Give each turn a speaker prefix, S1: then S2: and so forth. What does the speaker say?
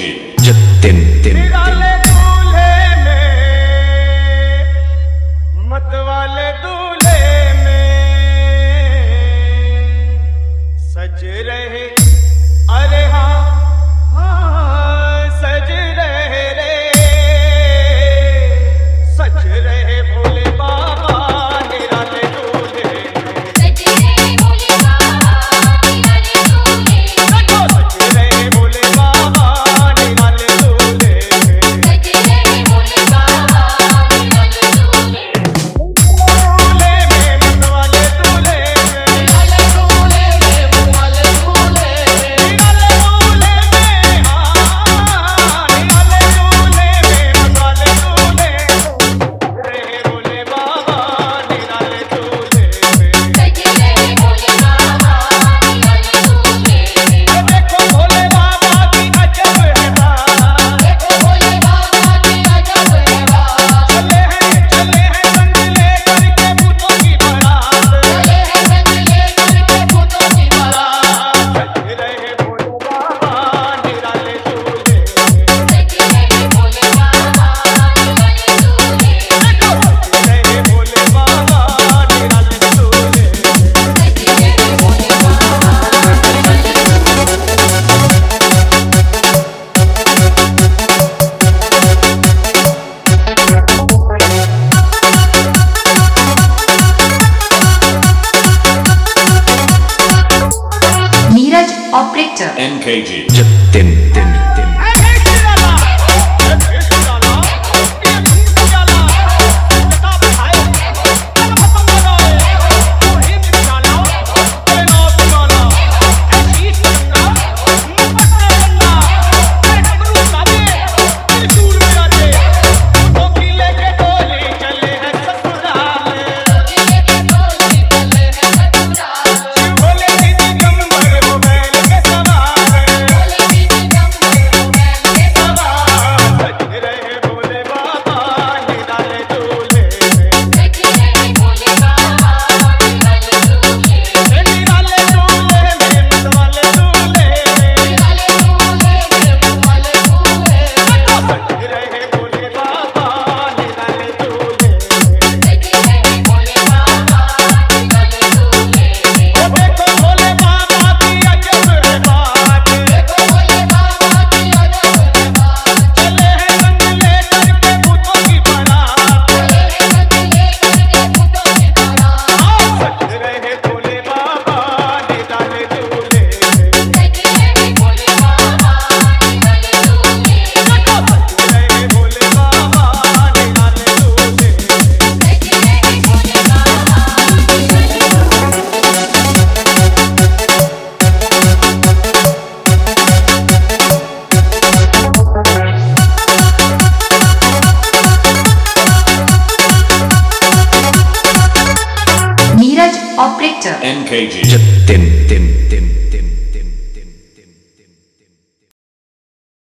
S1: NKG Jatin Tin
S2: निराले दूल्हे में मत वाले दूल्हे में सज रहे अरे हाँ हाँ सज रहे रे सज रहे भोले बाबा निराले दूल्हे में
S3: सज रहे भोले बाबा निराले दूल्हे में
S2: सज रहे भोले बाबा निराले दूल्हे में
S3: सज रहे भोले बाबा निराले दूल्हे
S2: दूल्हे में मत वाले दूल्हे में
S3: निराले दूल्हे में मत वाले दूल्हे में
S2: निराले दूल्हे में हाँ निराले दूल्हे में मत वाले दूल्हे रहे भोले बाबा निराले दूल्हे में
S3: सज रहे भोले बाबा निराले दूल्हे में
S2: देखो भोले बाबा की अजब है बात
S3: देखो भोले बाबा की अजब है बात
S2: चले हैं संग लेकर के भूतों की बारात
S3: चले हैं संग लेकर के भूतों की बारात
S2: सज रहे भोले बाबा निराले दूल्हे में
S3: सज रहे भोले बाबा निराले दूल्हे में
S2: देखो सज रहे भोले बाबा निराले दूल्हे में
S3: सज रहे Bhole
S4: Neeraj operator
S1: NKG Jatin Tin Tin
S4: Neeraj operator
S1: NKG Jatin